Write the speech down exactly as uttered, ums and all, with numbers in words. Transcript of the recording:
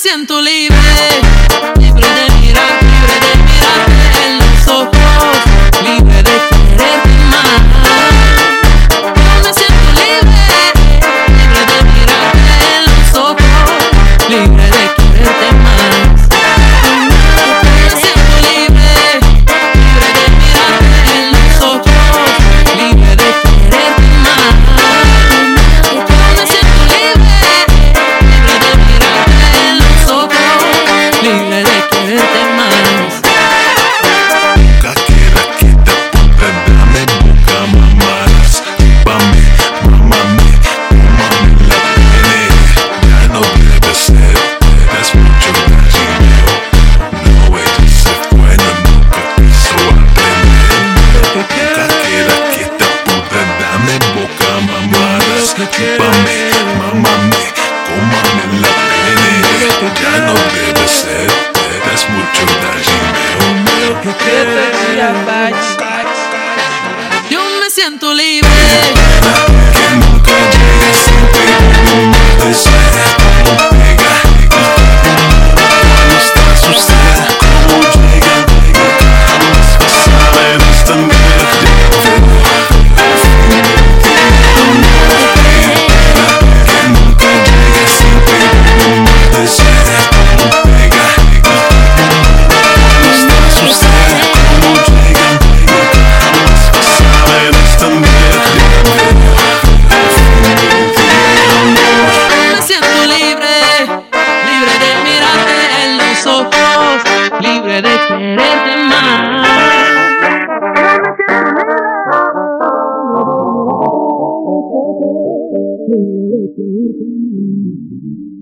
siento libre, libre de mirar, libre de mirarte en los ojos, libre de quererte más. Yo me siento libre, libre de mirarte en los ojos, libre de quererte más. Yo me siento libre, libre de mirarte en los ojos, libre de quererte más. Yo me siento libre, libre de mirarte en los ojos, libre de quererte más. Nunca quiera que te ponga, dame boca, mamadas. Chúpame, mámame, tómame la pene. Ya no debe ser, eres mucho gallinero. No, ella se fue, no, nunca quiso aprender. Nunca quiera que te ponga, dame boca, mamadas. Chúpame, mámame, tómame la pene. Ya no debe ser, eres mucho gallinero. Yo me siento libre. Que nunca llegue siempre como desea, como pega, cuando está asustada, como llega, jamás vas a ver esta mierda. Que nunca llegue siempre como desea, como pega, cuando está asustada, como llega, jamás vas a ver esta mierda. Me siento libre, libre de mirarte en los ojos, libre de quererte más. Me siento libre.